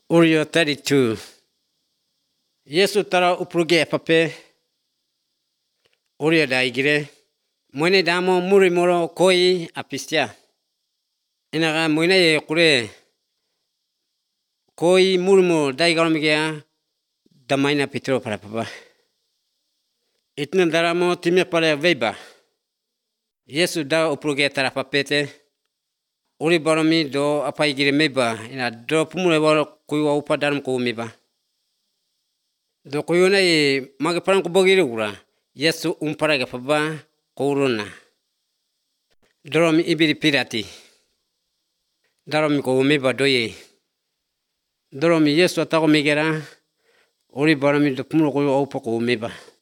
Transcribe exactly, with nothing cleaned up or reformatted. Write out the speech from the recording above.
Urio thirty-two. Yesu tara upruge pape. Urio daigire. Mwene damo muri moro koi apistia. Inaga mwene ye kure. Koi muri moro daigalomigea. Damaina pitro para papa. Itna daramo timya para veba. Yesu da upruge tara papete. Uri baromi do apa igire meba. Ina do pumule baro kuiwa upa daram ko meba. Do kuiwa na ye magaparang ko bogire ura. Yesu umparaga paba korona. Doromi ibiri pirati. Daromi ko meba doye. Doromi Yesu atako megera. Uri baromi do pumule kuiwa upa ko meba.